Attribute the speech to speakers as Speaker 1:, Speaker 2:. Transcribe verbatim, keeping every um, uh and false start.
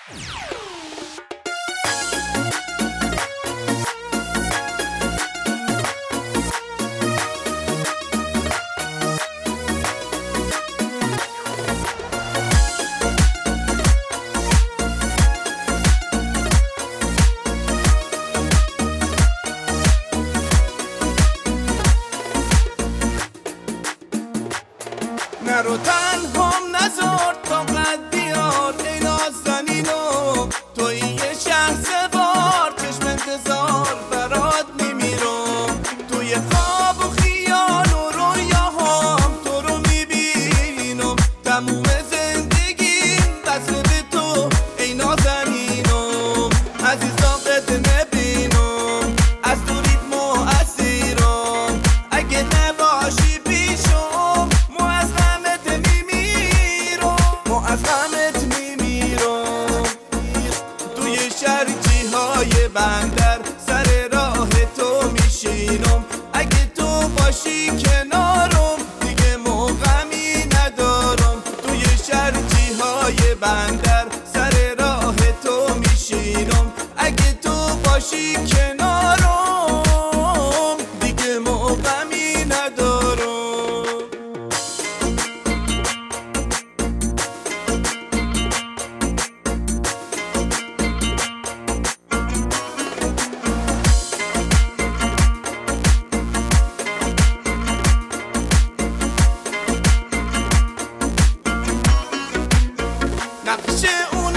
Speaker 1: نرو تنهام نزار تا قد بیار ای نازنینو، توی یه شهر سوار چشم انتظار برات میمیرم. توی خواب و خیال و رویاهام تو رو میبینم، تموم زندگیم بسته به تو ای نازنینم. عزیزا قد نبینم از تو ریتم و اسیرم، اگه نباشی پیشم از غمت میمیرم. توی شرچی های بندر سر راه تو میشینم، اگه تو باشی کنارم دیگه موقعی ندارم. توی شرچی های بندر سر راه تو میشینم، اگه تو باشی کنارم دیگه موقعی ندارم. نقش